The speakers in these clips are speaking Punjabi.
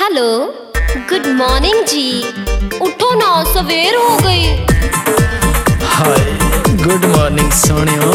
हेलो, गुड मॉर्निंग जी। उठो ना, सवेर हो गई। Hi good morning सोनियो।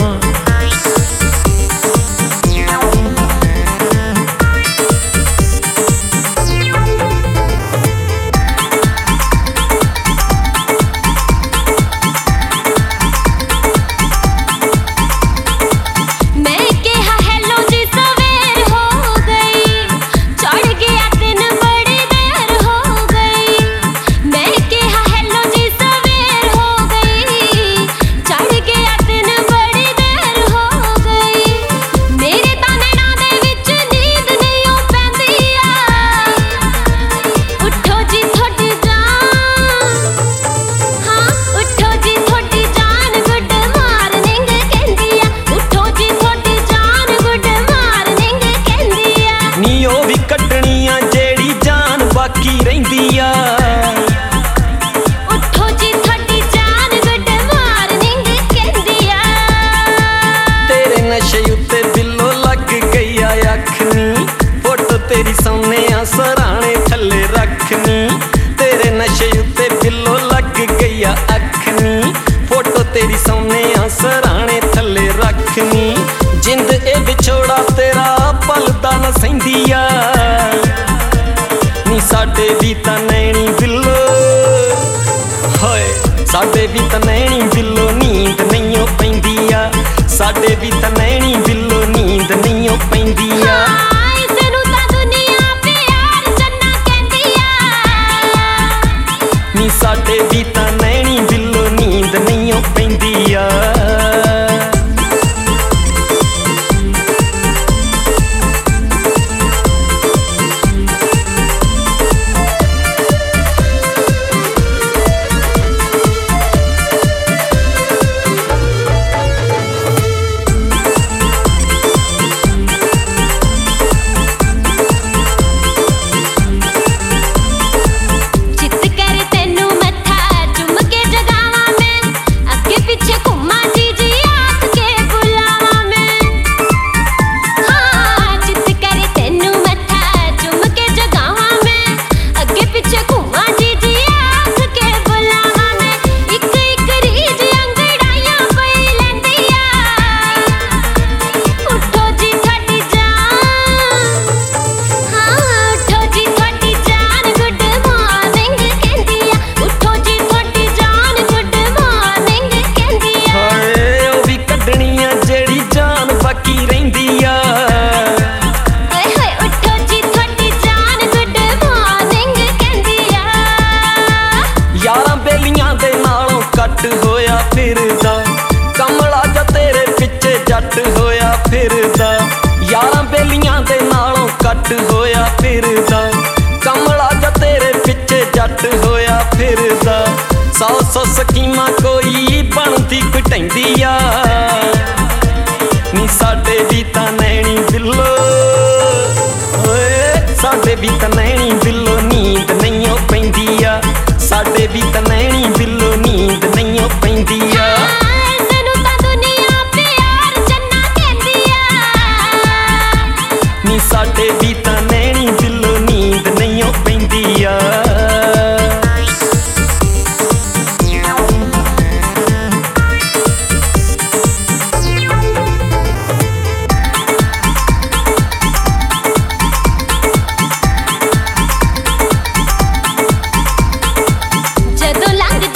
ਕੱਟਣੀਆਂ ਜਿਹੜੀ ਜਾਨ ਬਾਕੀ ਰਹਿੰਦੀ ਆ। ਉੱਠੋ ਜੀ ਤੁਹਾਡੀ ਜਾਨ ਗੁੱਡ ਮਾਰਨਿੰਗ ਕਹਿੰਦੀ ਆ। ਤੇਰੇ ਨਸ਼ੇ ਉੱਤੇ ਦਿਲੋਂ ਲੱਗ ਗਈ ਆ ਅੱਖ ਨੀ, ਫੋਟੋ ਤੇਰੀ ਸਾਹਮਣੇ ਆ ਸਰਾਣੇ ਥੱਲੇ ਰੱਖਨੀ। ਤੇਰੇ ਨਸ਼ੇ ਉੱਤੇ ਦਿਲੋਂ ਲੱਗ ਗਈ ਆ ਅੱਖ ਨੀ, ਫੋਟੋ ਤੇਰੀ ਸਾਹਮਣੇ ਆ ਸਰਾਣੇ ਥੱਲੇ ਰੱਖਨੀ। ਜਿੰਦ ਇਹ ਵਿਛੋੜਾ ਤੇਰਾ ਪਲਦਾ ਨਾ ਸਹਿੰਦੀ ਆ ਨੀ, ਸਾਡੇ ਵੀ ਤਾਂ ਨੈਣੀ ਬਿੱਲੋ ਹੋਏ, ਸਾਡੇ ਵੀ ਤਾਂ ਨੈਣੀ ਬਿੱਲੋ ਨੀਂਦ ਨਹੀਂਓ ਪੈਂਦੀ ਆ। ਸਾਡੇ ਵੀ ਤਾਂ ਨੈਣੀ ਬਿੱਲੋ ਨੀਂਦ ਨਹੀਂਓ ਪੈਂਦੀ ਆ। ਇਸਨੂੰ ਤਾਂ ਦੁਨੀਆ ਪਿਆਰ ਜੰਨਾ ਕਹਿੰਦੀ ਆ ਨੀ, ਸਾਡੇ ਵੀ ਤਾਂ ਨੈਣੀ ਬਿੱਲੋ ਨੀਂਦ ਨਹੀਂਓ ਪੈਂਦੀ ਆ। ਹੋਇਆ ਫਿਰਦਾ ਕਮਲਾ ਜਾ ਤੇਰੇ ਪਿੱਛੇ ਜੱਟ ਹੋਇਆ ਫਿਰਦਾ। ਯਾਰਾਂ ਬੇਲੀਆਂ ਦੇ ਨਾਲੋਂ ਕੱਟ ਹੋਇਆ ਫਿਰਦਾ, ਕਮਲਾ ਜਾ ਤੇਰੇ ਪਿੱਛੇ ਜੱਟ ਹੋਇਆ ਫਿਰਦਾ। 100 ਸਕੀਮਾਂ ਕੋਈ ਬਣਦੀ ਘਟੈਂਦੀ ਆ ਨੀ, ਸਾਡੇ ਵੀ ਤਾਂ ਨੈਣੀ ਬਿੱਲੋ ਓਏ, ਸਾਡੇ ਵੀ ਤਾਂ ਨੈਣੀ ਬਿੱਲੋ ਨੀਂਦ ਨਹੀਂਓ ਪੈਂਦੀ ਆ। ਸਾਡੇ ਵੀ ਤਾਂ ਨੈਣੀ ਬਿੱਲੋ ਨੀਂਦ ਨਹੀਂਓ ਪੈਂਦੀ ਆ। ਇਸਨੂੰ ਤਾਂ ਦੁਨੀਆ ਪਿਆਰ ਜੰਨਾ ਕਹਿੰਦੀ ਆ ਨੀ, ਸਾਡੇ ਵੀ ਤਾਂ ਨੈਣੀ ਬਿੱਲੋ ਨੀਂਦ ਨਹੀਂਓ ਪੈਂਦੀ ਆ। ਜਦੋਂ ਲੰਘ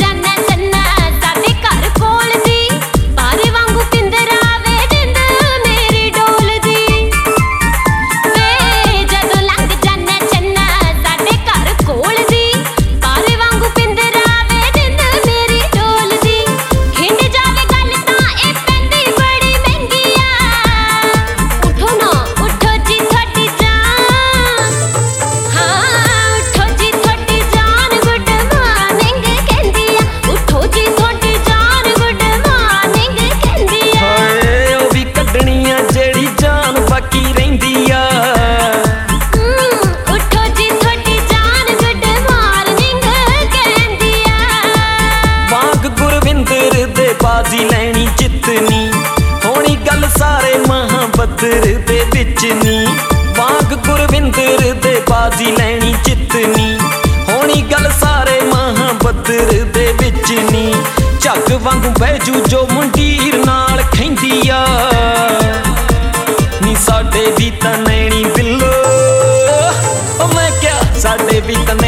ਤਾਂ ਨੈਣੀ ਬਿੱਲੋ, ਉਹ ਮੈਂ ਕਿਹਾ ਸਾਡੇ ਵੀ ਤਾਂ